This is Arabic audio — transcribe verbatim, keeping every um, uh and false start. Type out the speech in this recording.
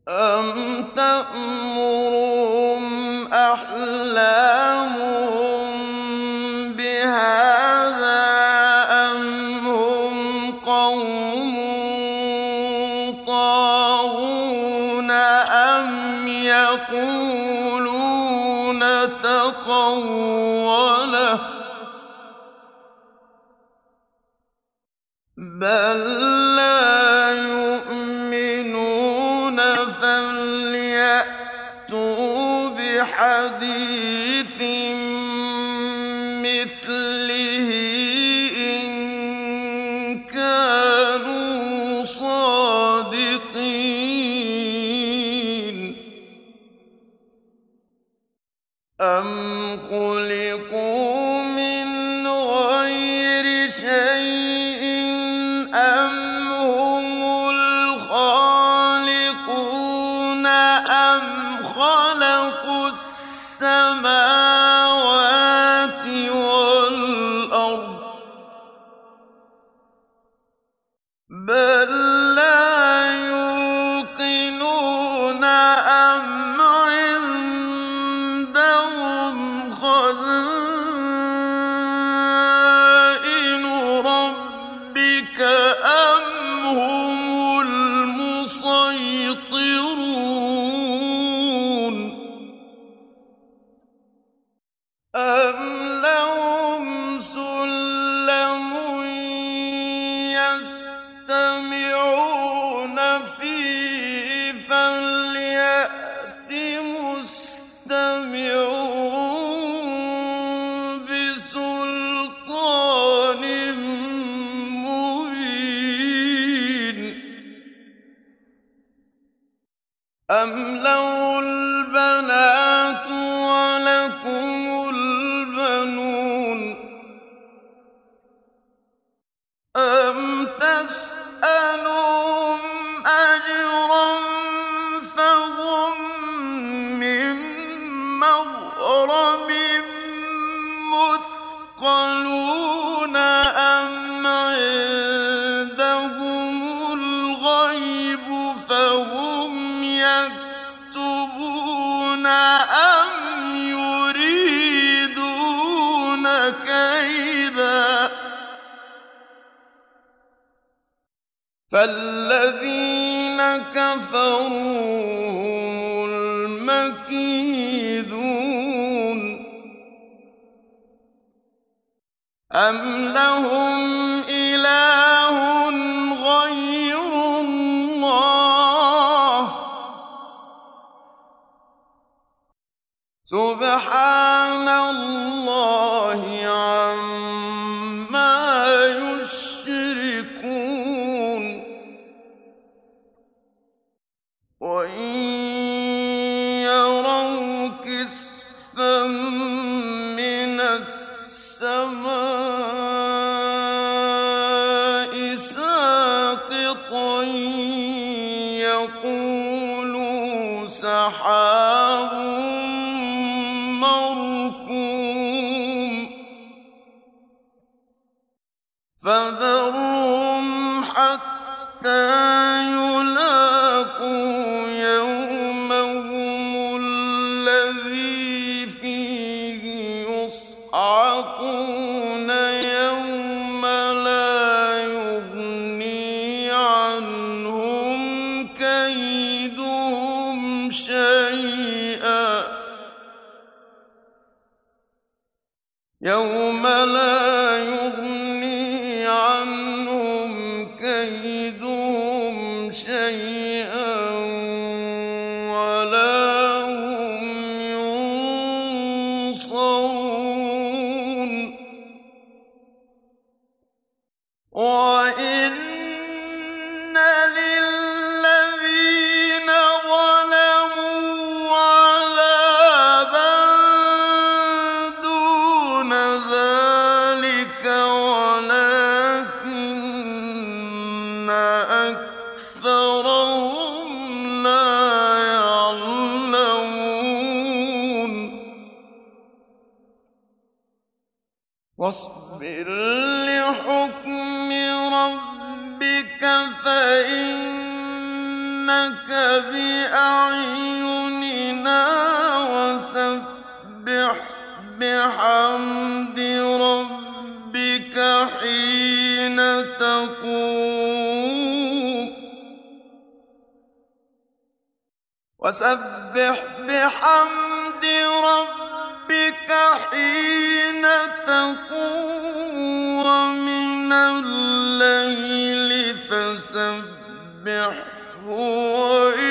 أَمْ تَأْمُرُهُمْ أَحْلَامُهُم بِهَٰذَا أَمْ هُمْ قَوْمٌ طَاغُونَ أَمْ يَقُولُونَ تَقَوَّلَهُ ۚ بَل لَّا يُؤْمِنُونَ فَلْيَأْتُوا بِحَدِيثٍ مِّثْلِهِ إِن كَانُوا صَادِقِينَ أَمْ خُلِقُوا مِنْ غَيْرِ شَيْءٍ أَمْ هُمُ الْخَالِقُونَ أَمْ خَلَقُوا السَّمَاوَاتِ وَالْأَرْضَ ۚ بَل لَّا يُوقِنُونَ أَمْ عِندَهُمْ خَزَائِنُ رَبِّكَ أَمْ هُمُ الْمُصَيْطِرُونَ أَمْ لَهُمْ سُلَّمٌ يَسْتَمِعُونَ فِيهِ فَلْيَأْتِ مُسْتَمِعُهُم بِسُلْطَانٍ مُّبِينٍ أَمْ لَهُ الْبَنَاتُ وَلَكُمُ الْبَنُونَ أَمْ تَسْأَلُهُمْ أَجْرًا فَهُم مِّن مَّغْرَمٍ مُّثْقَلُونَ أَمْ عِندَهُمُ الْغَيْبُ فَهُمْ يَكْتُبُونَ أَمْ يُرِيدُونَ كَيْدًا ۖ فَالَّذِينَ كَفَرُوا هُمُ الْمَكِيدُونَ أَمْ لَهُمْ إِلَٰهٌ غَيْرُ اللَّهِ ۚ سُبْحَانَ اللَّهِ عَمَّا يُشْرِكُونَ وَإِن يَرَوْا كِسْفًا مِّنَ السَّمَاءِ سَاقِطًا يَقُولُوا سَحَابٌ مَّرْكُومٌ فَذَرْهُمْ حَتَّىٰ يُلَاقُوا يَوْمَهُمُ الَّذِي فِيهِ يُصْعَقُونَ يَوْمَ لَا يُغْنِي عَنْهُمْ كَيْدُهُمْ شَيْئًا يَوْمَ لَا يُغْنِي عَنْهُمْ كَيْدُهُمْ شَيْئًا وَلَا هُمْ يُنصَرُونَ وَإِنَّ لِلَّذِينَ ظَلَمُوا عَذَابًا دُونَ ذَٰلِكَ وَلَٰكِنَّ أَكْثَرَهُمْ لَا يَعْلَمُونَ وَاصْبِرْ لِحُكْمِ رَبِّكَ فَإِنَّكَ بأعيننا وسبح بحمد ربك حين تقوم وسبح بحمد ربك حين تقوم ومن الليل فسبحه